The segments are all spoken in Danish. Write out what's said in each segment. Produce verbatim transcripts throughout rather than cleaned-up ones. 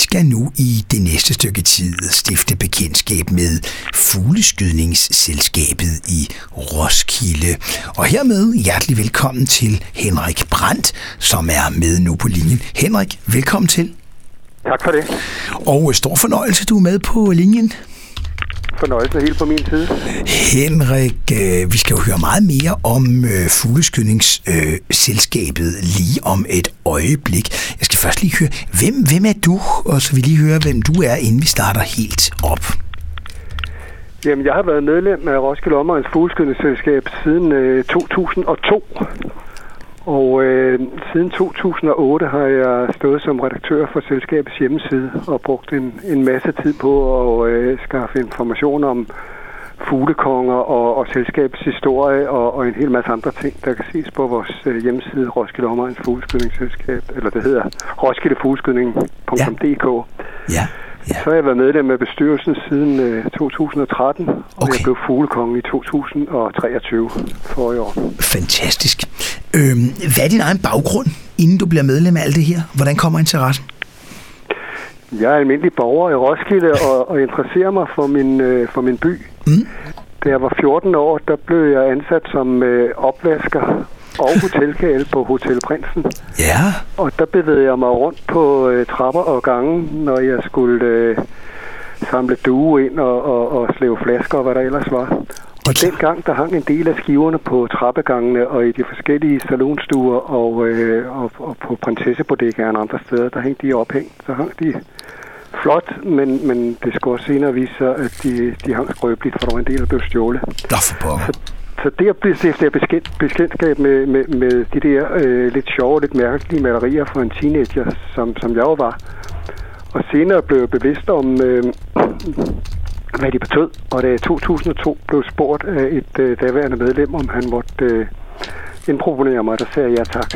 skal nu i det næste stykke tid stifte bekendtskab med Fugleskydningsselskabet i Roskilde. Og hermed hjertelig velkommen til Henrik Brandt, som er med nu på linjen. Henrik, velkommen til. Tak for det. Og stor fornøjelse, du er med på linjen. Fornøjelse helt på min side. Henrik, øh, vi skal jo høre meget mere om øh, Fugleskydningsselskabet øh, lige om et øjeblik. Jeg skal først lige høre, hvem, hvem er du? Og så vil lige høre, hvem du er, inden vi starter helt op. Jamen, jeg har været medlem af Roskilde Omegns Fugleskydningsselskab siden øh, to tusind og to. Og øh, siden to tusind og otte har jeg stået som redaktør for selskabets hjemmeside og brugt en, en masse tid på at øh, skaffe information om fuglekonger og, og selskabets historie og, og en hel masse andre ting, der kan ses på vores øh, hjemmeside Roskilde Omegns Fugleskydningsselskab, eller det hedder roskilde fugleskydning punktum d k. Ja. Ja. Så har jeg været medlem af bestyrelsen siden øh, to tusind og tretten, og okay. jeg blev fuglekonge i to tusind og treogtyve for i år. Fantastisk. Øhm, hvad er din egen baggrund, inden du bliver medlem af alt det her? Hvordan kommer interessen? Jeg er almindelig borger i Roskilde og, og interesserer mig for min, øh, for min by. Mm. Da jeg var fjorten år, der blev jeg ansat som øh, opvasker og hotelkæle på Hotel Prinsen. Ja. Og der bevægede jeg mig rundt på øh, trapper og gange, når jeg skulle øh, samle due ind og, og, og slæve flasker og hvad der ellers var. Og dengang, der hang en del af skiverne på trappegangene og i de forskellige salonstuer og, øh, og, og på prinsessebordegaerne og andre steder, der hængte de ophængt. Så hang de flot, men, men det skulle også senere vise sig, at de, de hang skrøbeligt, for der var en del, der blev stjålet. Så, så der blev stiftet bekendtskab med, med, med de der øh, lidt sjove, lidt mærkelige malerier for en teenager, som, som jeg jo var. Og senere blev jeg bevidst om, øh, hvad de betød. Og da jeg i to tusind og to blev spurgt af et øh, daværende medlem, om han måtte øh, indproponere mig, der sagde jeg ja tak.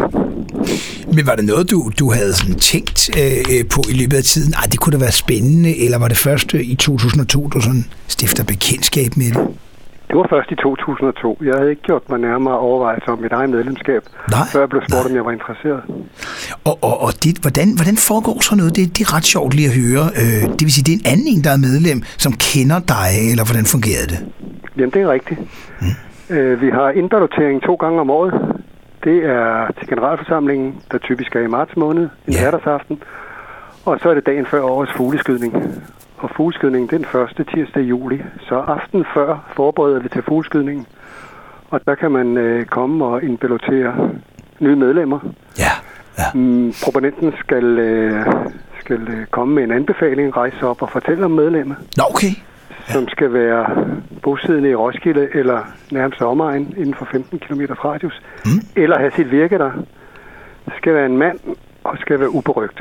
Men var det noget, du, du havde sådan tænkt øh, på i løbet af tiden? Ej, det kunne da være spændende, eller var det først i to tusind og to, du sådan stifter bekendtskab med det? Det var først i to tusind og to. Jeg havde ikke gjort mig nærmere overvejelser om mit eget medlemskab, nej, før jeg blev spurgt, nej. om jeg var interesseret. Og, og, og det, hvordan, hvordan foregår sådan noget? Det, det er ret sjovt lige at høre. Øh, det vil sige, det er en anden en, der er medlem, som kender dig, eller hvordan fungerer det? Jamen, det er rigtigt. Mm. Øh, vi har indballotering to gange om året. Det er til generalforsamlingen, der typisk er i marts måned, en ja. lørdagsaften. Og så er det dagen før årets fugleskydning. Og fugleskydningen, det er den første tirsdag i juli. Så aften før forbereder vi til fugleskydningen. Og der kan man øh, komme og indballotere nye medlemmer. Ja. ja. Mm, proponenten skal, øh, skal øh, komme med en anbefaling, rejse op og fortælle om medlemmer. Nå, okay. Ja. Som skal være bosiddende i Roskilde eller nærmest omegn inden for femten kilometer radius. Mm. Eller have sit virke der. Det skal være en mand og skal være uberygte.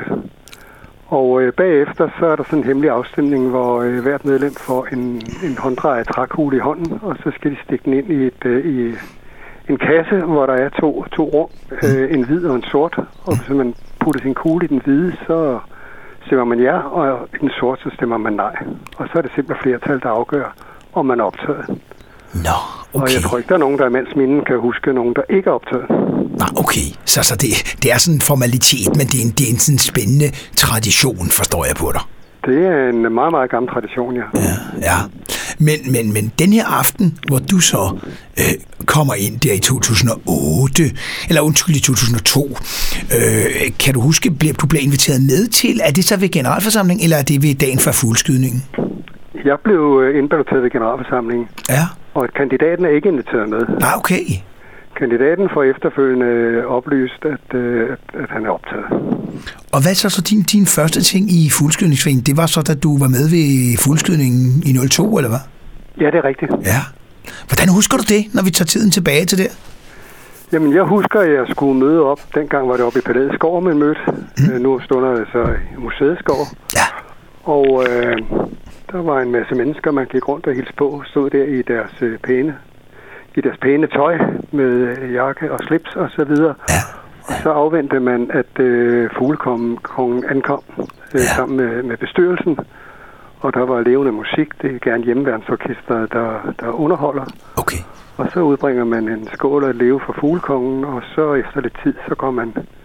Og øh, bagefter så er der sådan en hemmelig afstemning, hvor øh, hvert medlem får en, en hånddrejet trækugle i hånden, og så skal de stikke den ind i, et, øh, i en kasse, hvor der er to, to rum, øh, en hvid og en sort. Og hvis man putter sin kugle i den hvide, så stemmer man ja, og i den sorte, så stemmer man nej. Og så er det simpelthen flertal, der afgør, om man er optaget. Nå, okay. Og jeg tror ikke, der er nogen, der imens minden kan huske nogen, der ikke er optaget. Nå, okay. Så, så det, det er sådan en formalitet, men det er en, det er en sådan spændende tradition, forstår jeg på dig. Det er en meget, meget gammel tradition, ja. Ja, ja. Men, men, men den her aften, hvor du så øh, kommer ind der i to tusind og otte, eller undskyld i to tusind og to, øh, kan du huske, du bliver inviteret med til, er det så ved generalforsamling, eller er det ved dagen før fugleskydningen? Jeg blev indballoteret ved generalforsamlingen. Ja. Og kandidaten er ikke inviteret med. Ah, okay. Kandidaten får efterfølgende oplyst, at, at, at han er optaget. Og hvad så så din, din første ting i fugleskydningsforeningen? Det var så, da du var med ved fugleskydningen i nul to, eller hvad? Ja, det er rigtigt. Ja. Hvordan husker du det, når vi tager tiden tilbage til det? Jamen, jeg husker, at jeg skulle møde op. Dengang var det oppe i Palæets Skov, man mødte. Mm. Nu stunder det så i Museets Skov. Ja. Og øh, der var en masse mennesker, man gik rundt og hilste på, stod der i deres øh, pæne i deres pæne tøj med jakke og slips og så videre. Ja. Og så afventede man, at øh, fuglekongen ankom øh, ja. sammen med, med bestyrelsen. Og der var levende musik. Det er gerne hjemmeværnsorkester, der, der underholder. Okay. Og så udbringer man en skål af leve for fuglekongen, og så efter lidt tid, så går man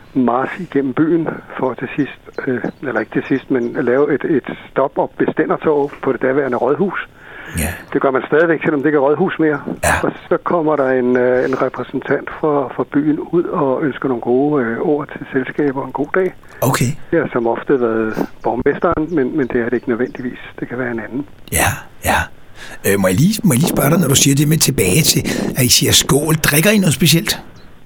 march igennem byen for til sidst, øh, eller ikke til sidst, men at lave et, et stop- og bestændertog på det daværende rådhus. Ja. Det gør man stadigvæk, selvom det ikke er rådhus mere. Ja. Og så kommer der en, øh, en repræsentant for, for byen ud og ønsker nogle gode øh, ord til selskaber og en god dag. Okay. Det har som ofte været borgmesteren, men, men det er det ikke nødvendigvis. Det kan være en anden. Ja, ja. Øh, må, jeg lige, må jeg lige spørge dig, når du siger det med tilbage til, at I siger skål. Drikker I noget specielt?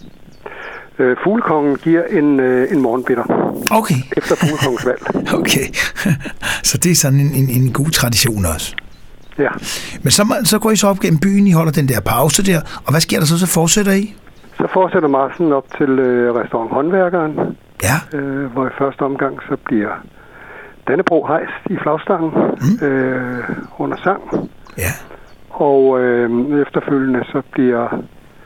Øh, Fuglekongen giver en, øh, en morgenbitter. Okay. Efter fuglekongens valg. Okay. Så det er sådan en, en, en god tradition også. Ja. Men så, så går I så op gennem byen, I holder den der pause der, og hvad sker der så, så fortsætter I? Så fortsætter marchen op til øh, restaurant Håndværkeren, Ja. øh, hvor i første omgang så bliver Dannebrog hejst i flagstangen mm. øh, under sang. Ja. Og øh, efterfølgende så bliver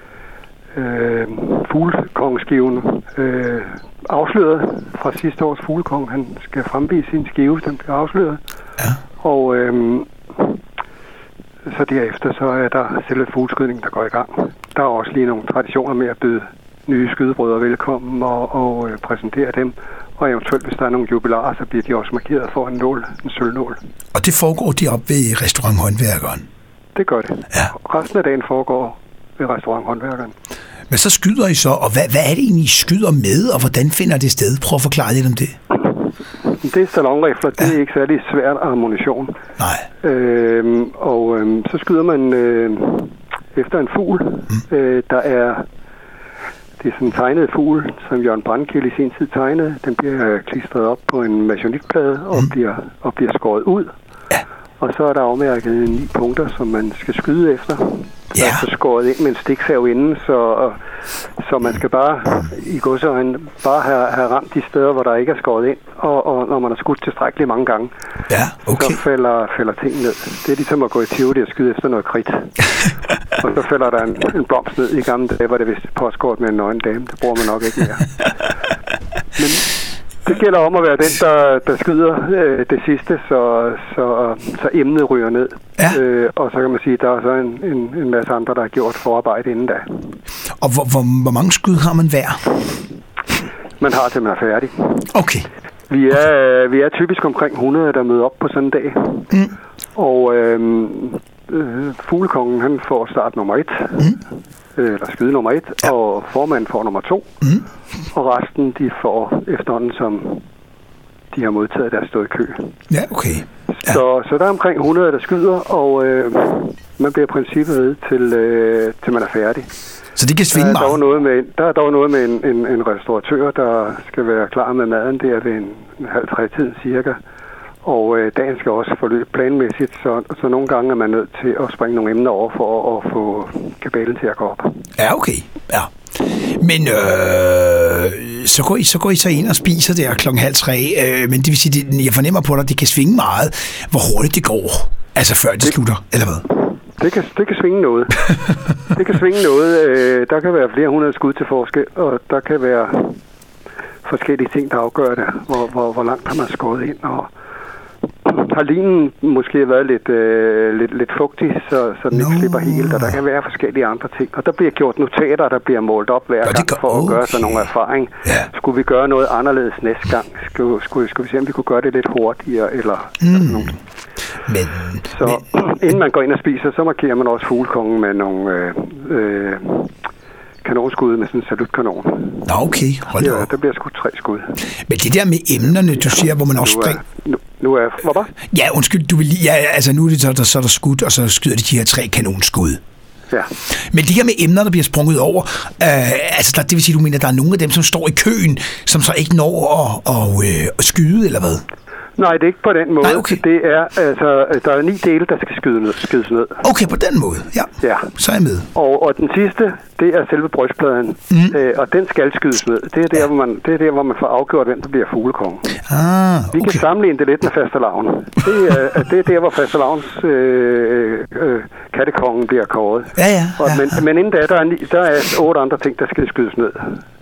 øh, fuglekongeskiven øh, afsløret fra sidste års fuglekong. Han skal fremvise sin skive, den bliver afsløret. Ja. Og øh, så derefter så er der selve fugleskydning, der går i gang. Der er også lige nogle traditioner med at byde nye skydebrødre velkommen og, og øh, præsentere dem. Og eventuelt, hvis der er nogle jubilarer, så bliver de også markeret for en nål, en sølvnål. Og det foregår deroppe ved restaurant Håndværkeren? Det gør det. Ja. Resten af dagen foregår ved restaurant Håndværkeren. Men så skyder I så, og hvad, hvad er det egentlig, I skyder med, og hvordan finder det sted? Prøv at forklare lidt om det. Det er salonrifler, det er ikke særlig svært ammunition. Nej. Øhm, og øhm, så skyder man øh, efter en fugl, mm. øh, der er... Det er sådan en tegnet fugl, som Jørgen Brandkilde i sin tid tegnede. Den bliver klistret op på en masonitplade og, mm. bliver, og bliver skåret ud. Ja. Og så er der afmærket ni punkter, som man skal skyde efter. Ja. Der er så skåret ind med en stiksav inden, så, så man skal bare i godsøjne bare have, have ramt de steder, hvor der ikke er skåret ind. Og, og når man har skudt tilstrækkeligt mange gange, ja, okay. så falder, falder ting ned. Det er ligesom at gå i Tivoli og skyde efter noget kridt. Og så falder der en, en blomst ned. I gamle dage var det vist påskåret med en nøgen dame. Det bruger man nok ikke mere. Men det gælder om at være den, der, der skyder øh, det sidste, så, så, så emnet ryger ned. Ja. Øh, og så kan man sige, at der er så en, en, en masse andre, der har gjort forarbejde inden da. Og hvor, hvor, hvor mange skud har man hver? Man har til, man er færdig. Okay. Vi er, vi er typisk omkring hundrede, der møder op på sådan en dag. Mm. Og øh, øh, fuglekongen, han får start nummer et. Mm. Eller skyde nummer et, ja. Og formanden får nummer to. Mm. Og resten, de får efterhånden, som de har modtaget, der stået i kø. Ja, okay. Ja. Så, så der er omkring hundrede, der skyder, og øh, man bliver i princippet ved, til, øh, til man er færdig. Så det kan svinge meget? Der er dog noget med, der er dog noget med en, en, en restauratør, der skal være klar med maden der ved en, en halv tre tiden cirka. Og øh, dagen skal også forløbe planmæssigt, så, så nogle gange er man nødt til at springe nogle emner over for at få kabalen til at gå op. Ja, okay. Ja. Men øh, så, går I, så går I så ind og spiser der klokken halv tre, øh, men det vil sige, det, jeg fornemmer på dig, at det kan svinge meget, hvor hurtigt det går, altså før det, det slutter, eller hvad? Det kan, det kan svinge noget. Det kan svinge noget. Øh, der kan være flere hundrede skud til forskel, og der kan være forskellige ting, der afgør det, hvor, hvor, hvor langt har man skåret ind, og har linen måske været lidt, øh, lidt, lidt fugtig, så, så den no. ikke slipper helt, og der kan være forskellige andre ting. Og der bliver gjort notater, der bliver målt op hver gang for at okay. gøre sig nogle erfaring. Yeah. Skulle vi gøre noget anderledes næste gang? Skulle, skulle, skulle vi se, om vi kunne gøre det lidt hurtigere, eller mm. sådan noget. Men, så men, inden man går ind og spiser, så markerer man også fuglekongen med nogle øh, øh, kanonskud med sådan en salutkanon. Nå, okay. Hold da ja, op. Der bliver skudt tre skud. Men det der med emnerne, du siger, hvor man også springer... Nu, nu er... Hvor var? Ja, undskyld, du vil lige... Ja, altså nu er det så, der, så er der skudt, og så skyder de de her tre kanonskud. Ja. Men de her med emner, der bliver sprunget over, øh, altså der, det vil sige, du mener, der er nogle af dem, som står i køen, som så ikke når at, at, øh, at skyde, eller hvad? Nej, det er ikke på den måde. Nej, okay. Det er, altså, der er ni dele, der skal skyde ned, skydes ned. Okay, på den måde, ja. Ja. Så er jeg med. Og, og den sidste, det er selve brystpladen, mm. øh, og den skal skydes ned. Det er der, ja. hvor man, det er der, hvor man får afgjort, hvem der bliver fuglekonge. Ah, okay. Vi kan sammenligne det lidt med fastelavn. Det er, det er der, hvor fastelavns øh, øh, kattekongen bliver kåret. Ja, ja. Og, ja, men, ja. men inden da, der er, ni, der er otte andre ting, der skal skydes ned.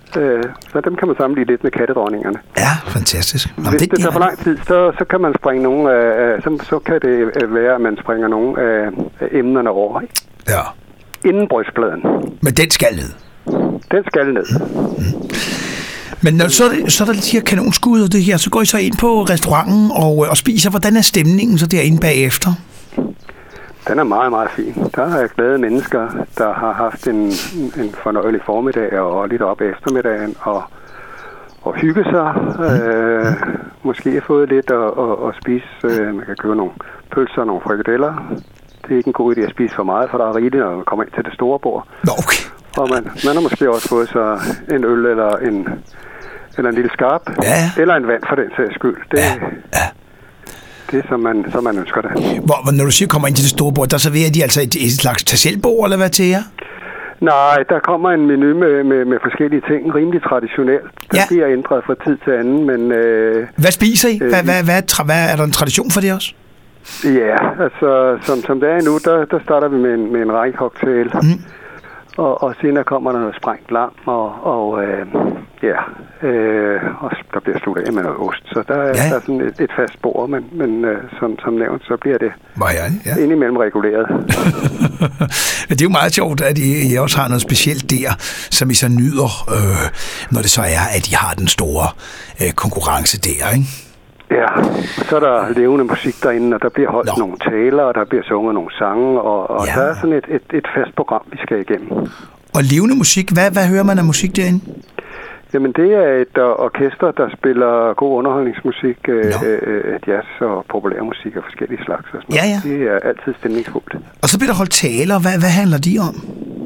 Så dem kan man sammenligne lidt med kattedronningerne. Ja, fantastisk. Nå, Hvis det, det tager for lang tid, så, så kan man springe nogle af, så, så kan det være, at man springer nogle af, af emnerne over. Ikke? Ja. Inden brystpladen. Men den skal ned? Den skal ned. Mm. Men når, så, er det, så er der de her kanonskud og det her, så går I så ind på restauranten og, og spiser. Hvordan er stemningen så derinde bagefter? Den er meget, meget fin. Der er glade mennesker, der har haft en, en fornøjelig formiddag og lidt op eftermiddagen og, og hygge sig. Mm. Øh, måske har fået lidt at, at, at spise. Øh, man kan købe nogle pølser og nogle frikadeller. Det er ikke en god idé at spise for meget, for der er rigeligt, når man kommer ind til det store bord. Okay. Og man, man har måske også fået sig en øl eller en, eller en lille skarp. Ja. Eller en vand for den sags skyld. Det, ja. Ja. Det er, som man, som man ønsker det. Hvor, når du siger, kommer ind til det store bord, der serverer de altså et, et slags tag-selv-bord, eller hvad til jer? Nej, der kommer en menu med, med, med forskellige ting, rimelig traditionelt. Det ja. bliver ændret fra tid til anden, men... Øh, hvad spiser I? Øh, hvad, hvad, hvad, tra- hvad, er der en tradition for det også? Ja, altså som, som det er nu, der, der starter vi med en, med en række cocktail. Mm. Og, og senere kommer der noget sprængt lam, og, og øh, ja, øh, og der bliver sluttet af med noget ost. Så der, ja. der er sådan et, et fast bord, men, men øh, som, som nævnt, så bliver det ja. indimellem reguleret. Det er jo meget sjovt, at I, I også har noget specielt der, som I så nyder, øh, når det så er, at I har den store øh, konkurrence der, ikke? Ja, og så er der levende musik derinde, og der bliver holdt Nå. nogle taler, og der bliver sunget nogle sange, og, og ja. der er sådan et, et, et fast program, vi skal igennem. Og levende musik, hvad, hvad hører man af musik derinde? Jamen det er et uh, orkester, der spiller god underholdningsmusik, uh, uh, jazz og populær musik af forskellige slags. Og sådan ja, ja. Det er altid stemningsfuldt. Og så bliver der holdt taler, hvad, hvad handler de om?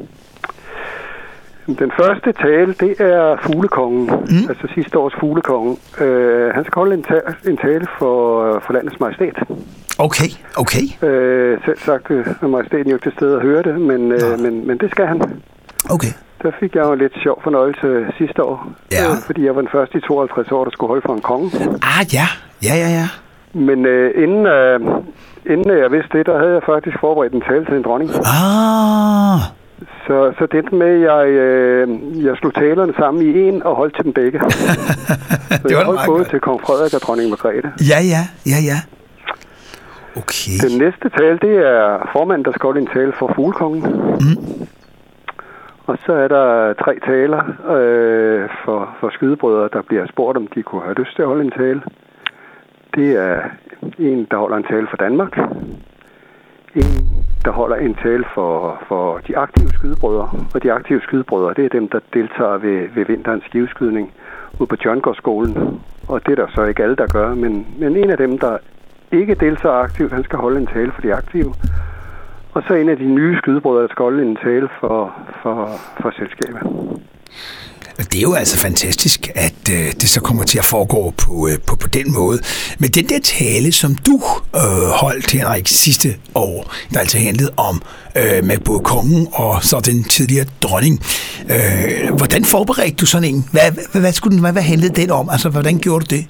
Den første tale, det er Fuglekongen, mm. altså sidste års Fuglekongen. Uh, han skal holde en, ta- en tale for, for landets majestæt. Okay, okay. Uh, selv sagt, at majestæten jo ikke til stede at høre det, men, uh, men, men det skal han. Okay. Der fik jeg jo lidt sjov fornøjelse sidste år, ja. øh, fordi jeg var den første i tooghalvtreds år, der skulle holde for en konge. Ah, ja. Ja, ja, ja. Men øh, inden, øh, inden jeg vidste det, der havde jeg faktisk forberedt en tale til en dronning. Ah. Så, så det endte med, at jeg, øh, jeg slog talerne sammen i en og holdt til dem begge. Så det jeg holdt både godt. til kong Frederik og dronning Margrethe. Ja, ja, ja, ja. Okay. Den næste tale, det er formanden, der skal holde en tale for Fuglekongen. Mm. Og så er der tre taler øh, for, for skydebrødre, der bliver spurgt, om de kunne have lyst til at holde en tale. Det er en, der holder en tale for Danmark. En, der holder en tale for, for de aktive skydebrødre. Og de aktive skydebrødre, det er dem, der deltager ved, ved vinterens skiveskydning ude på Tjørngårdsskolen. Og det er der så ikke alle, der gør. Men, men en af dem, der ikke deltager aktivt, han skal holde en tale for de aktive. Og så en af de nye skydebrødre, der skal holde en tale for, for, for selskabet. Det er jo altså fantastisk, at øh, det så kommer til at foregå på, øh, på, på den måde. Men den der tale, som du øh, holdt, Henrik, sidste år, der altså handlede om øh, med både kongen og så den tidligere dronning. Øh, hvordan forberedte du sådan en? Hvad, hvad, hvad, skulle den, hvad, hvad handlede den om? Altså, hvordan gjorde du det?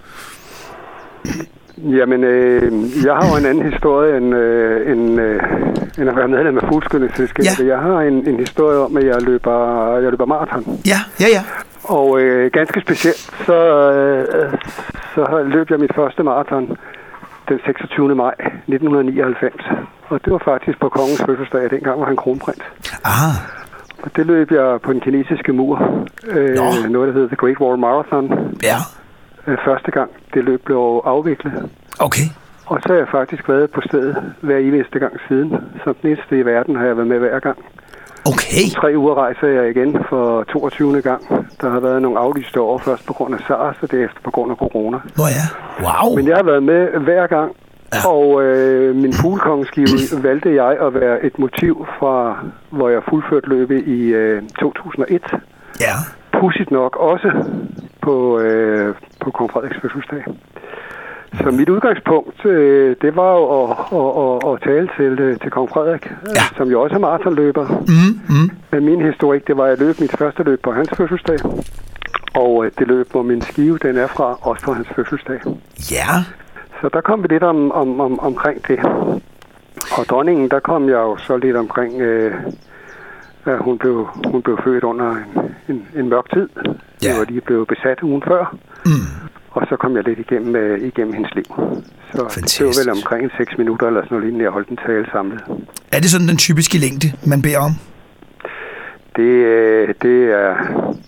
Jamen, øh, jeg har jo en anden historie end, øh, end, øh, end at være medlem af fuldskydningsselskabet. Ja. Jeg har en, en historie om, at jeg løber, jeg løber maraton. Ja, ja, ja. Og øh, ganske specielt, så, øh, så løb jeg mit første maraton den seksogtyvende maj nitten nioghalvfems. Og det var faktisk på kongens fødselsdag, dengang var han kronprins. Aha. Og det løb jeg på den kinesiske mur. Øh, noget, der hedder The Great Wall Marathon. Ja. Første gang det løb blev afviklet. Okay. Og så har jeg faktisk været på stedet hver eneste gang siden. Som den eneste i verden har jeg været med hver gang. Okay. Om tre uger rejser jeg igen for toogtyvende gang. Der har været nogle aflyste år, først på grund af SARS, og derefter på grund af corona. Nå ja, wow. Men jeg har været med hver gang, ja. Og øh, min fuglekongeskive valgte jeg at være et motiv fra, hvor jeg fuldførte løbet i øh, to tusind og et. Ja. Pudsigt nok også på, øh, på kong Frederiks fødselsdag. Så mit udgangspunkt, øh, det var jo at, at, at, at tale til, til kong Frederik, ja. Som jo også er maratonløber. Mm, mm. Men min historik, det var, at jeg løb mit første løb på hans fødselsdag. Og det løb, hvor min skive den er fra, også på hans fødselsdag. Ja. Så der kom vi lidt om, om, om, omkring det. Og dronningen, der kom jeg jo så lidt omkring... Øh, Ja, hun blev, hun blev født under en, en, en mørk tid. Ja. Det var lige blevet besat ugen før. Mm. Og så kom jeg lidt igennem, uh, igennem hendes liv. Så fantastisk. Det var vel omkring seks minutter eller sådan noget lignende, jeg holdt en tale samlet. Er det sådan den typiske længde, man beder om? Det, det, er,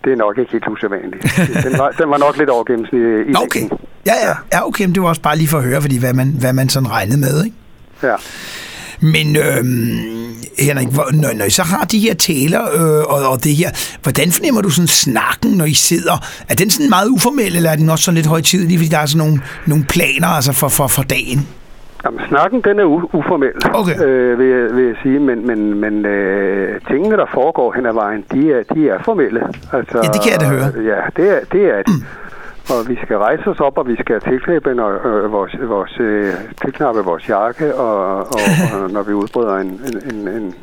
det er nok ikke helt usædvanligt. Den var, den var nok lidt over gennemsnit i okay. Ja, ja, ja, okay, men det var også bare lige for at høre, fordi hvad man, hvad man sådan regnede med, ikke? Ja. Men øhm, Henrik, når, når I så har de her taler øh, og, og det her, hvordan fornemmer du sådan snakken, når I sidder? Er den sådan meget uformel, eller er den også sådan lidt højtidelig, fordi der er sådan nogle, nogle planer altså for, for, for dagen? Jamen, snakken, den er u- uformel, okay. øh, vil, jeg, vil jeg sige, men, men, men øh, tingene, der foregår hen ad vejen, de er, de er formelle. Altså, ja, det kan jeg da høre. Ja, det er det. Er mm. Og vi skal rejse os op, og vi skal tilknappe øh, vores, vores, øh, tilknappe vores jakke, og, og, og når vi udbryder en, en, en, en,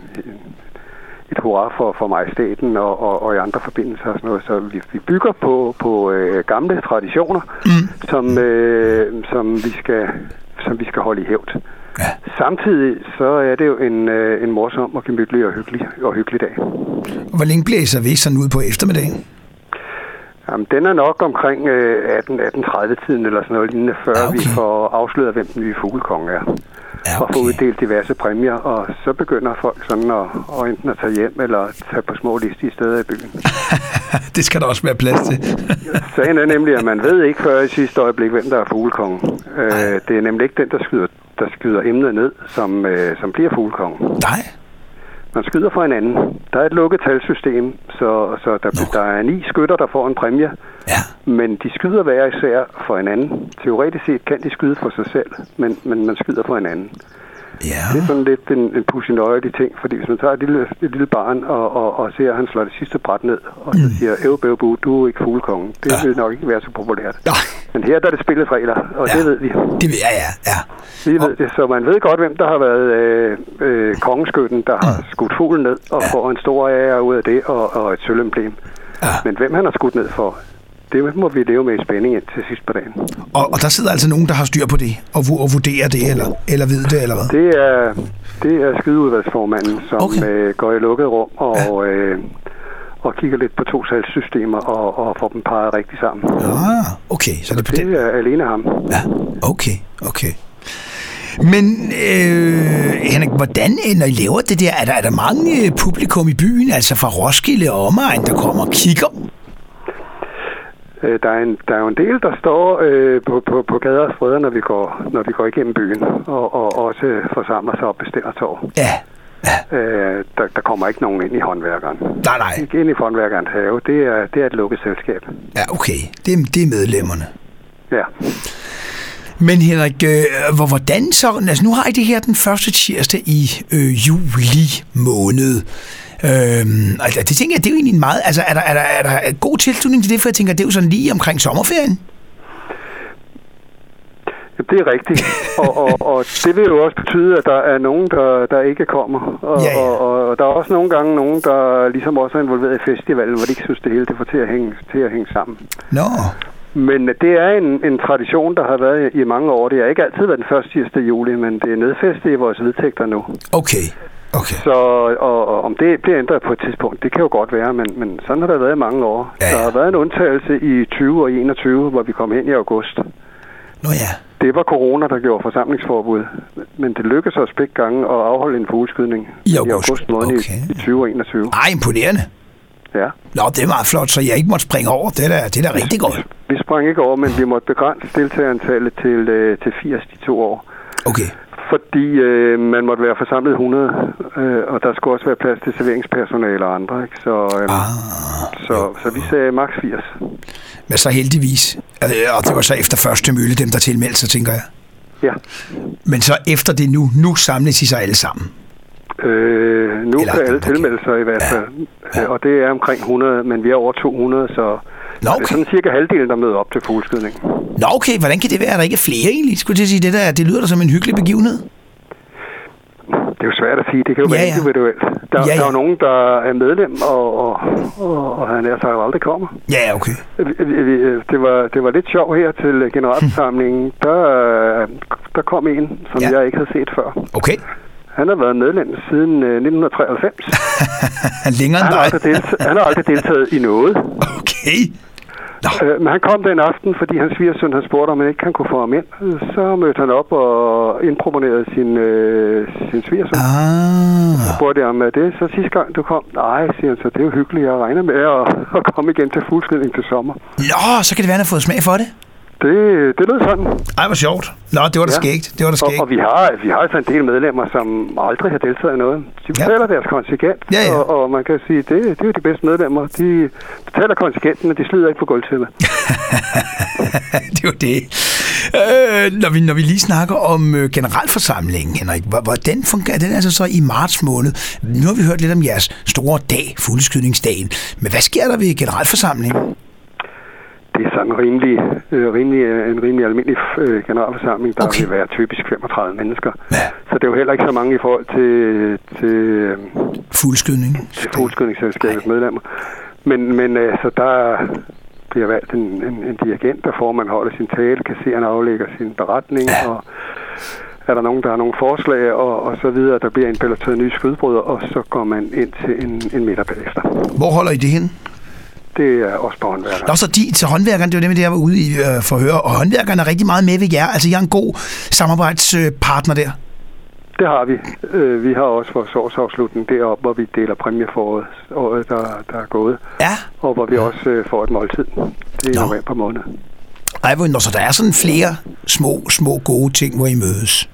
et hurra for, for majestæten og, og, og i andre forbindelser og sådan noget. Så vi, vi bygger på, på øh, gamle traditioner, mm. som, øh, som, vi skal, som vi skal holde i hævd. Ja. Samtidig så er det jo en, øh, en morsom og gemytlig og hyggelig, og hyggelig dag. Hvor længe blæser vi sådan ud på eftermiddagen? Jamen, den er nok omkring øh, atten tredive-tiden eller sådan noget lignende, før okay. vi får afsløret, hvem den nye fuglekonge er. Ja, okay. Og få uddelt diverse præmier, og så begynder folk sådan at, at enten at tage hjem eller tage på små listige steder i byen. Det skal der også være plads til. Sagen er nemlig, at man ved ikke før i sidste øjeblik, hvem der er fuglekongen. Øh, det er nemlig ikke den, der skyder, der skyder emnet ned, som, øh, som bliver fuglekongen. Nej. Man skyder for hinanden. Der er et lukket talsystem, så, så der, okay. der er ni skytter, der får en præmie. Ja. Men de skyder hver især for hinanden. Teoretisk set kan de skyde for sig selv, men, men man skyder for hinanden. Ja. Det er sådan lidt en, en pussinøjelig ting, fordi hvis man tager et lille, et lille barn og, og, og ser, at han slår det sidste bræt ned, og så siger, æv, bæv, bu, du er ikke fuglekongen. Det ja. vil nok ikke være så populært. Ja. Men her der er det spillets regler, og ja. det ved vi. Det ved jeg, ja. ja. Vi ved det, så man ved godt, hvem der har været øh, øh, kongeskytten, der har skudt fuglen ned, og ja. får en stor ære ud af det, og, og et sølvemblem. Ja. Men hvem han har skudt ned for, det må vi leve med i spænding ind til sidst på dagen. Og, og der sidder altså nogen, der har styr på det, og, og vurderer det, eller, eller ved det, eller hvad? Det er, det er skydeudvalgsformanden, som okay. øh, går i lukket rum og, ja. øh, og kigger lidt på to salgssystemer og, og får dem parret rigtig sammen. Ah, okay. Så, så det, på det den... er alene ham. Ja, okay, okay. Men øh, Henrik, hvordan når I laver det der? Er der, er der mange publikum i byen, altså fra Roskilde og omegn, der kommer og kigger? Der er, en, der er jo en del, der står øh, på, på, på gader og stræder, når vi går, når vi går igennem byen, og, og også forsamler sig op ved Stændertorv. Ja. ja. Øh, der, der kommer ikke nogen ind i håndværkeren. Nej, nej. Ikke ind i håndværkerens have. Det er, det er et lukket selskab. Ja, okay. Det, er, det er medlemmerne. Ja. Men Henrik, øh, hvordan så... Altså, nu har I det her den første tirsdag i øh, juli måned. Øhm, altså, det tænker jeg, det er jo egentlig meget... Altså, er der, er der, er der god tilslutning til det, for jeg tænker, det er jo sådan lige omkring sommerferien? Ja, det er rigtigt. og, og, og det vil jo også betyde, at der er nogen, der, der ikke kommer. Og, ja, ja. Og, og der er også nogle gange nogen, der ligesom også er involveret i festivalen, hvor de ikke synes, det hele det får til at hænge, til at hænge sammen. Nå. Men det er en, en tradition, der har været i mange år. Det har ikke altid været den første tirsdag i juli, men det er nedfæstet i vores vedtægter nu. Okay. Okay. Så og, og om det bliver ændret på et tidspunkt, det kan jo godt være, men, men sådan har der været i mange år. Ja, ja. Der har været en undtagelse i tyve og enogtyve, hvor vi kom hen i august. Nå ja. Det var corona, der gjorde forsamlingsforbud, men det lykkedes os begge gange at afholde en fugleskydning i august, i august måned okay. i, i tyve og enogtyve. Ej, imponerende. Ja. Nå, det er meget flot, så jeg ikke måtte springe over. Det er da, det er da rigtig godt. Vi sprang ikke over, men vi måtte begrænse deltagerantallet til, øh, til firs de to år. Okay. Fordi øh, man måtte være forsamlet hundrede, øh, og der skulle også være plads til serveringspersonale og andre, ikke? Så, øh, ah, så, så vi sagde maks firs. Men så heldigvis, og det var så efter første mølle, dem der tilmeldte sig, tænker jeg. Ja. Men så efter det nu, nu samles I sig alle sammen? Øh, nu Eller, kan alle okay. tilmelde sig i hvert fald, ja. Ja. Og det er omkring hundrede, men vi er over to hundrede, så... Nå, okay. Det er sådan cirka halvdelen, der møder op til fugleskydning. Nå okay, hvordan kan det være, at der ikke er flere egentlig? Skulle jeg sige, det der, det lyder da som en hyggelig begivenhed. Det er jo svært at sige, det kan jo ja, være ja. individuelt. Der, ja, ja. der er nogen, der er medlem, og, og, og, og han er så aldrig kommer. Ja, okay. Det var, det var lidt sjovt her til generalforsamlingen. Der, der kom en, som ja. jeg ikke havde set før. Okay. Han har været medlem siden nitten treoghalvfems. Længere end han, har aldrig deltaget, han har aldrig deltaget i noget. Okay. Øh, men han kom den aften, fordi hans svigersøn havde spurgt, om han ikke han kunne få ham ind. Så mødte han op og indproponerede sin, øh, sin svigersøn. Ah. Så spurgte jeg om det. Så sidste gang du kom, nej, siger han, så det er jo hyggeligt, jeg regner med at, at komme igen til fuldskydning til sommer. Nå, så kan det være, at han har fået smag for det. Det, det lød sådan. Ej, hvor sjovt. Nå, det var da ja. skægt. Det var da skægt. Og, og vi har vi har altså en del medlemmer, som aldrig har deltaget i noget. De betaler ja. deres kontingent, ja, ja. Og, og man kan sige, det, det er jo de bedste medlemmer. De betaler kontingenten, men de slider ikke på gulvtæppet. Det er jo det. Øh, når, vi, når vi lige snakker om øh, generalforsamlingen, Henrik, hvordan fungerer den altså så i marts måned? Nu har vi hørt lidt om jeres store dag, fuldskydningsdagen. Men hvad sker der ved generalforsamlingen? Det er sådan rimelig, øh, rimelig, en rimelig almindelig øh, generalforsamling, der okay. vil være typisk femogtredive mennesker. Ja. Så det er jo heller ikke så mange i forhold til, til, øh, fuldskydning. til fuldskydningsselskabets medlemmer. Men, men altså, der bliver valgt en, en, en dirigent, der får man holder sin tale, kassereren aflægger sin beretning, ja. og er der nogen, der har nogle forslag, og, og så videre. Der bliver implementeret nye skydebryder, og så går man ind til en, en middag bagefter. Hvor holder I det henne? Det er også på håndværkerne. Nå, så de til håndværkerne, det var det med det, jeg var ude i øh, for at høre. Og håndværkerne er rigtig meget med ved jer. Altså, I har en god samarbejdspartner der. Det har vi. Øh, vi har også vores årsafslutning deroppe, hvor vi deler præmier for året, året der, der er gået. Ja. Og hvor vi også øh, får et måltid. Det er jo hver på måned. Ej, hvor, så der er sådan flere små, små gode ting, hvor I mødes.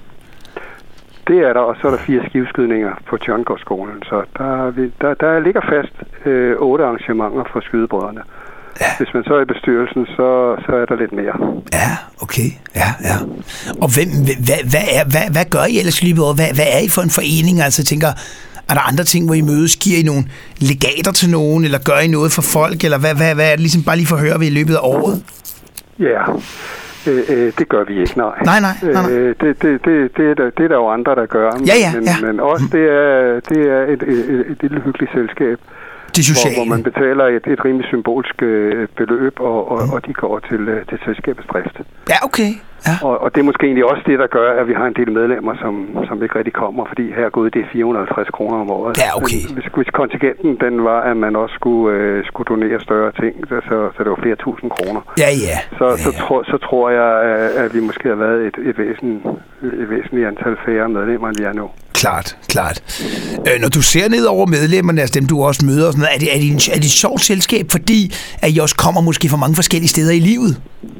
Det er der, og så er der fire skiveskydninger på Tjørnegårdsskolen, så der, der, der ligger fast øh, otte arrangementer for skydebrødrene. Ja. Hvis man så er i bestyrelsen, så, så er der lidt mere. Ja, okay. Ja, ja. Og hvem, hvad, hvad, er, hvad, hvad gør I ellers lige ved? Hvad, hvad er I for en forening? Altså, jeg tænker, er der andre ting, hvor I mødes? Giver I nogle legater til nogen, eller gør I noget for folk? Eller hvad, hvad, hvad er det ligesom bare lige for at høre ved i løbet af året? Ja, Øh, øh, det gør vi ikke, nej. Nej, nej, nej, nej. Øh, det, det, det, det, er der, det er der jo andre, der gør. Ja, ja, men, ja. men også, det er, det er et, et, et, et lille hyggeligt selskab, hvor, hvor man betaler et, et rimelig symbolsk øh, beløb, og, og, mm. og de går til, øh, til selskabets drift. Ja, okay. Ja. Og, og det er måske egentlig også det, der gør, at vi har en del medlemmer, som, som ikke rigtig kommer, fordi her er gået det fire hundrede og halvtreds kroner om året. Ja, okay. Hvis, hvis kontingenten den var, at man også skulle, øh, skulle donere større ting, så, så det var flere tusind kroner. Ja, ja. Så, ja, ja. så, tror, så tror jeg, at vi måske har været et, et, væsen, et væsentligt antal færre medlemmer, end vi er nu. Klart, klart. Øh, når du ser ned over medlemmerne, altså dem du også møder, og sådan noget, er, det, er, det en, er det et sjovt selskab, fordi at I også kommer måske fra mange forskellige steder i livet?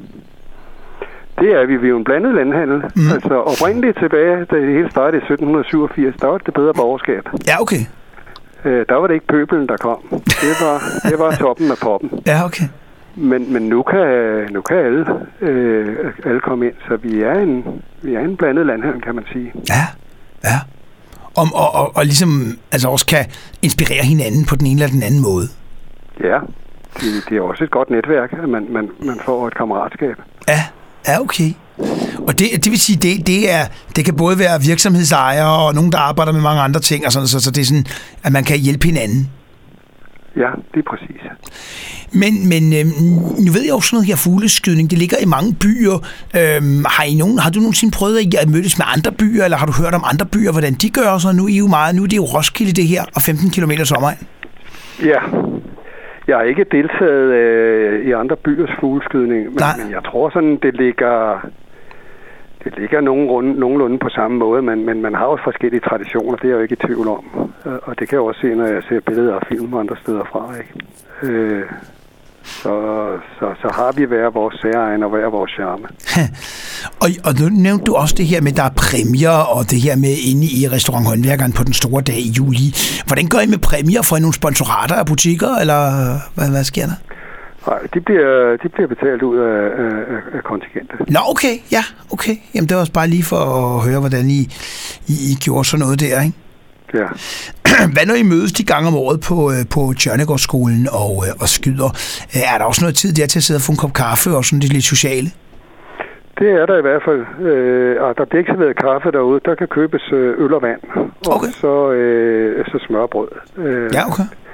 Det er vi. Vi er jo en blandet landhandel. Mm. Altså oprindeligt tilbage, da det hele startede i sytten syvogfirs, der var det bedre borgerskab. Ja, okay. Øh, der var det ikke pøbelen, der kom. Det var, det var toppen af poppen. Ja, okay. Men, men nu kan, nu kan alle, øh, alle komme ind, så vi er en, vi er en blandet landhandel, kan man sige. Ja, ja. Og, og, og, og ligesom altså også kan inspirere hinanden på den ene eller den anden måde. Ja, det, det er også et godt netværk, at man, man, man får et kammeratskab. Ja. Ja, okay. Og det, det vil sige, det, det, er, det kan både være virksomhedsejere og nogen, der arbejder med mange andre ting, og sådan, så, så det er sådan, at man kan hjælpe hinanden. Ja, det er præcis. Men, men øhm, nu ved jeg jo sådan noget her fugleskydning, det ligger i mange byer. Øhm, har, I nogen, har du nogensinde prøvet at mødes med andre byer, eller har du hørt om andre byer, hvordan de gør så? Nu er I jo meget, nu er det jo Roskilde det her, og femten kilometer omegn. Ja. Jeg har ikke deltaget øh, i andre byers fugleskydning, men, men jeg tror sådan, det ligger, det ligger nogenlunde, nogenlunde på samme måde, men, men man har jo forskellige traditioner, det er jeg jo ikke i tvivl om. Og det kan jeg også se, når jeg ser billeder af film andre steder fra. Ikke? Øh, så, så, så har vi hver vores særegen og hver vores charme. og, og nu nævnte du også det her med, der er præmier, og det her med inde i Restaurant Håndværkeren på den store dag i juli. Hvordan gør I med præmier? Får I nogle sponsorater af butikker, eller hvad, hvad sker der? Nej, de bliver, de bliver betalt ud af, af, af kontingentet. Nå, okay. Ja, okay. Jamen, det var også bare lige for at høre, hvordan I, I, I gjorde sådan noget der, ikke? Ja. Hvad når I mødes de gange om året på, på Tjørnegårdsskolen og, og skyder? Er der også noget tid der til at sidde og få en kop kaffe og sådan det lidt sociale? Det er der i hvert fald. Øh, og der bliver ikke serveret kaffe derude. Der kan købes øl og vand. Og okay. så, øh, så smørbrød. Øh, ja, okay.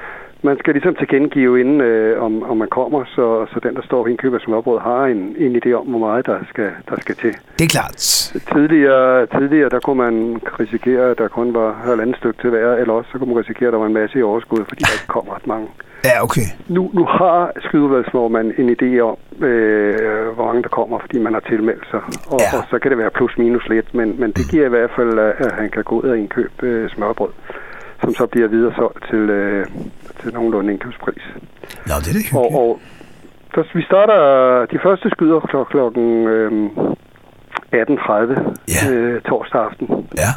man skal ligesom tilkendegive inden, øh, om, om man kommer, så, så den, der står ved indkøber smørbrød, har en, en idé om, hvor meget der skal, der skal til. Det er klart. Tidligere, tidligere, der kunne man risikere, at der kun var halvandet stykke til hver, eller også så kunne man risikere, at der var en masse i overskud, fordi der ikke kom ret mange. Ja, okay. Nu, nu har skydeudvalgsformanden en idé om, øh, hvor mange der kommer, fordi man har tilmeldt sig. Og, ja. og så kan det være plus minus lidt, men, men det giver i hvert fald, at han kan gå ud og indkøbe øh, smørbrød, som så bliver videre solgt til, øh, til nogenlunde indkøbspris. Nå, det er det hyggeligt. Og, og der, vi starter de første skyder kl- klokken øh, atten tredive ja. øh, torsdag aften. Ja.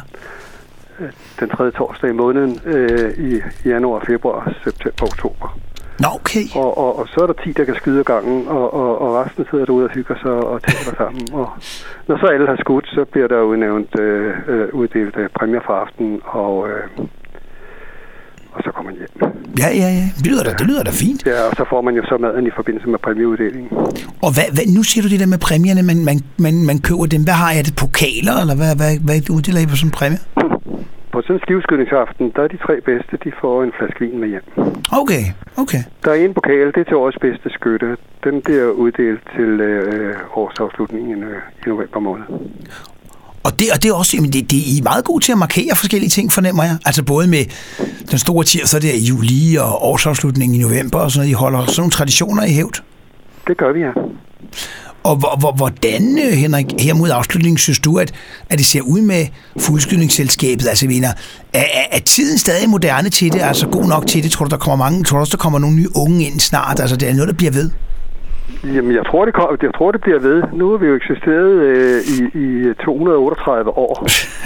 Den tredje torsdag i måneden øh, i januar, februar, september, oktober. Nå, okay. Og, og, og så er der ti, der kan skyde gangen, og, og, og resten sidder derude og hygger sig og taler sammen. Og når så alle har skudt, så bliver der udnævnt øh, øh, uddelt øh, præmier for aftenen, og, øh, og så kommer man hjem. Ja, ja, ja. Det lyder da, det lyder da fint. Ja, og så får man jo så maden i forbindelse med præmieuddelingen. Og hvad, hvad, nu siger du det der med præmierne, man, man, man, man køber dem. Hvad har jeg det? Pokaler, eller hvad, hvad, hvad uddeler I på sådan en præmie? På sådan en skiveskydningsaften, der er de tre bedste, de får en flaske vin med hjem. Okay, okay. Der er en pokal, det er til årets bedste skytte. Den bliver uddelt til øh, årsafslutningen øh, i november måned. Og det, og det er også, jamen det, det, I er meget gode til at markere forskellige ting, fornemmer jeg. Altså både med den store tirsdag der i juli og årsafslutningen i november og sådan noget. I holder sådan nogle traditioner i hævd. Det gør vi, ja. Og hvordan, Henrik, her mod afslutningen, synes du, at, at det ser ud med fuldskydningsselskabet? Altså, mener, er, er tiden stadig moderne til det? Altså, god nok til det? Tror du, der kommer mange? Tror du også, der kommer nogle nye unge ind snart? Altså, det er noget, der bliver ved? Jamen, jeg tror, det, kom, jeg tror, det bliver ved. Nu har vi jo eksisteret øh, i, i to hundrede og otteogtredive år.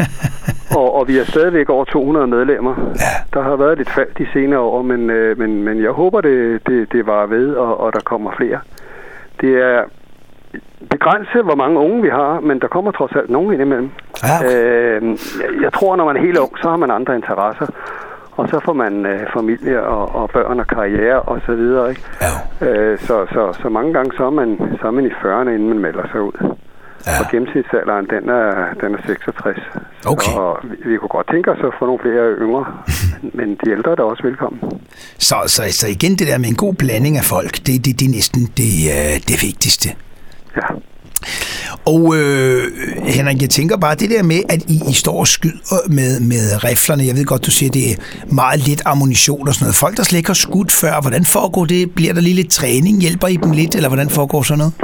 og, og vi er stadigvæk over to hundrede medlemmer. Ja. Der har været lidt fald de senere år, men, øh, men, men jeg håber, det, det, det varer ved, og, og der kommer flere. Det er begrænset, hvor mange unge vi har, men der kommer trods alt nogen indimellem. Ja, okay. øh, jeg, jeg tror, når man er helt ung, så har man andre interesser. Og så får man øh, familie og, og børn og karriere og så videre, ikke? Ja. Øh, så, så, så mange gange så er man, så er man i fyrrerne, inden man melder sig ud. Ja. Og gennemsnitsalderen, den er, den er seksogtres. Okay. Og vi, vi kunne godt tænke os at få nogle flere yngre, men de ældre er da også velkommen. Så, så, så igen, det der med en god blanding af folk, det, det, det er næsten det, det vigtigste. Ja. Og øh, Henrik, jeg tænker bare det der med, at I, I står og skyder med, med riflerne. Jeg ved godt, du siger, det er meget lidt ammunition og sådan noget. Folk, der slet ikke har skudt før, hvordan foregår det? Bliver der lige lidt træning? Hjælper I dem lidt, eller hvordan foregår sådan noget?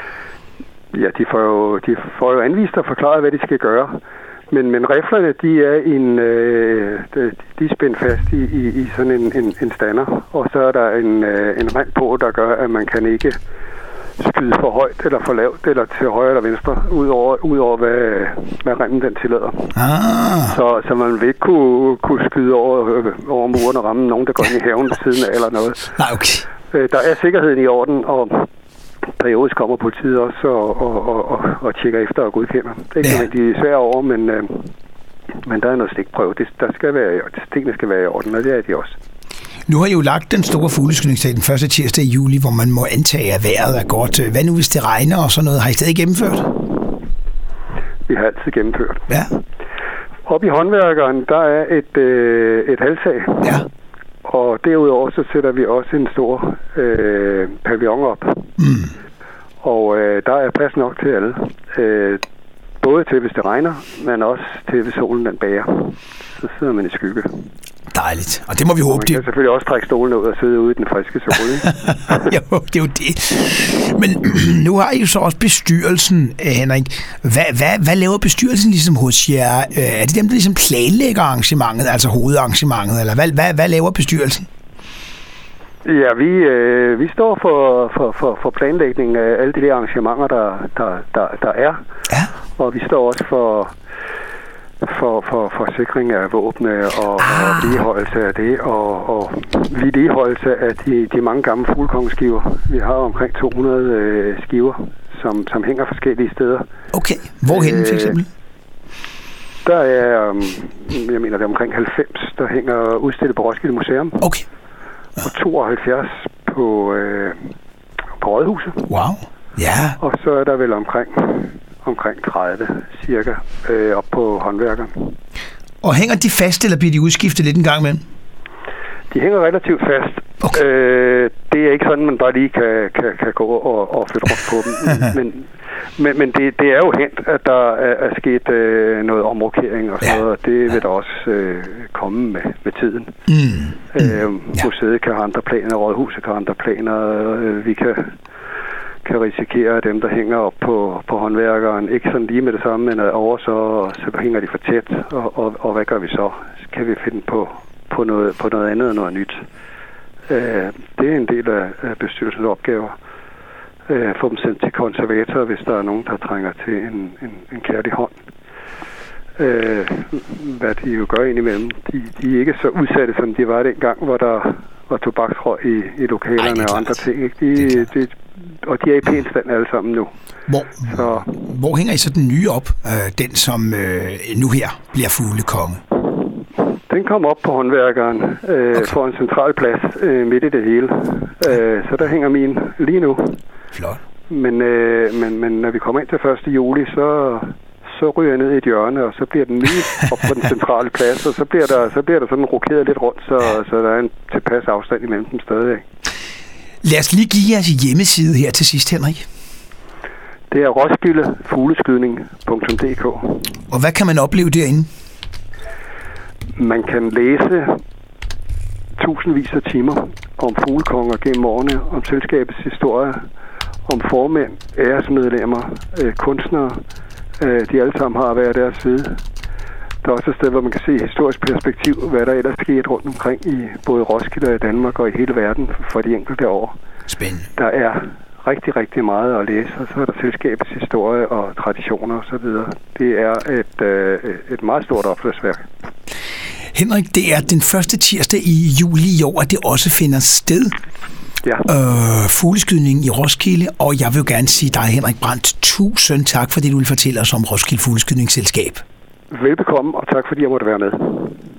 Ja, de får jo, de får jo anvist og forklaret, hvad de skal gøre. Men, men riflerne, de er, en, øh, de er spændt fast i, i, i sådan en, en, en stander. Og så er der en, øh, en rand på, der gør, at man kan ikke skyde for højt eller for lavt, eller til højre eller venstre, udover, udover hvad, hvad remmen den tillader. Ah. Så, så man vil ikke kunne, kunne skyde over, over muren og ramme nogen, der går ind i haven ved siden af eller noget. Nej, okay. Der er sikkerheden i orden, og periodisk kommer politiet også og, og, og, og, og tjekker efter og godkender. Det er ikke ja. nødvendigt svært over, men, øh, men der er noget stikprøve. Det, der skal være, stikene skal være i orden, og det er de også. Nu har I jo lagt den store fugleskydningsdag den første tirsdag i juli, hvor man må antage, at vejret er godt. Hvad nu, hvis det regner og sådan noget? Har I stadig gennemført? Vi har altid gennemført. Ja. Oppe i håndværkeren, der er et, øh, et halvtag. Ja. Og derudover så sætter vi også en stor øh, pavillon op. Mm. Og øh, der er plads nok til alle. Øh, både til, hvis det regner, men også til, hvis solen den bager. Så sidder man i skygge. Dejligt. Og det må vi håbe. Man kan det... selvfølgelig også trække stolen ud og sidde ude i den friske sol. Jo, det er jo det. Men nu har I jo så også bestyrelsen, Henrik. Hvad, hvad, hvad laver bestyrelsen ligesom hos jer? Er det dem, der ligesom planlægger arrangementet, altså hovedarrangementet? Eller hvad, hvad, hvad laver bestyrelsen? Ja, vi, øh, vi står for, for, for, for planlægning af alle de der arrangementer, der, der, der, der er. Ja. Og vi står også for... For, for, for sikring af våbne og, ah. og vedligeholdelse af det, og, og vedligeholdelse af de, de mange gamle fuglekongeskiver. Vi har omkring to hundrede øh, skiver, som, som hænger forskellige steder. Okay. Hvorhen for eksempel? Der er, um, jeg mener det er omkring halvfems, der hænger udstillet på Roskilde Museum. Okay. Ja. Og tooghalvfjerds på, øh, på Rådhuset. Wow. Ja. Og så er der vel omkring... omkring tredive cirka, øh, op på håndværkeren. Og hænger de fast, eller bliver de udskiftet lidt en gang imellem? De hænger relativt fast. Okay. Øh, det er ikke sådan, man bare lige kan, kan, kan gå og, og flytte rundt på dem. Men, men, men det, det er jo hent, at der er, er sket øh, noget omrokering og sådan noget, og det vil der også øh, komme med, med tiden. Mm. Øh, museet kan have andre planer, rådhuset kan have andre planer. Øh, vi kan, kan risikere, at dem, der hænger op på, på håndværkeren, ikke sådan lige med det samme, men over så, så hænger de for tæt, og, og, og hvad gør vi så? Kan vi finde på På noget, på noget andet og noget nyt. Øh, det er en del af, af bestyrelsens opgaver. Øh, få dem sendt til konservatorer, hvis der er nogen, der trænger til en, en, en kærlig hånd. Øh, hvad de jo gør indimellem. De, de er ikke så udsatte, som de var dengang, hvor der var tobaksrøg i, i lokalerne. Ej, og andre ting. Ikke? De, de, og de er i pæn stand alle sammen nu. Hvor, så, hvor hænger I så den nye op? Øh, den, som øh, nu her bliver fuglekonge? Den kom op på håndværkeren øh, okay. for en central plads øh, midt i det hele. Øh, så der hænger min lige nu. Flot. Men, øh, men, men når vi kommer ind til første juli, så, så ryger jeg ned i et hjørne, og så bliver den nye op på den centrale plads, og så bliver der, så bliver der sådan rokeret lidt rundt, så, så der er en tilpas afstand imellem dem stadig. Lad os lige give jeres hjemmeside her til sidst, Henrik. Det er roskilde fugleskydning punktum d k. Og hvad kan man opleve derinde? Man kan læse tusindvis af timer om fuglekonger gennem årene, om selskabets historie, om formænd, æresmedlemmer, øh, kunstnere. Øh, de alle sammen har hver deres side. Der er også et sted, hvor man kan se historisk perspektiv, hvad der ellers sker rundt omkring i både Roskilde og i Danmark og i hele verden for de enkelte år. Spændende. Der er rigtig, rigtig meget at læse, og så er der selskabets historie og traditioner osv. Det er et, øh, et meget stort opslagsværk. Henrik, det er den første tirsdag i juli i år, at det også finder sted. Ja. Øh, fugleskydning i Roskilde, og jeg vil gerne sige dig, Henrik Brandt, tusind tak, fordi du vil fortælle os om Roskilde Fugleskydningsselskab. Velbekomme, og tak fordi jeg måtte være med.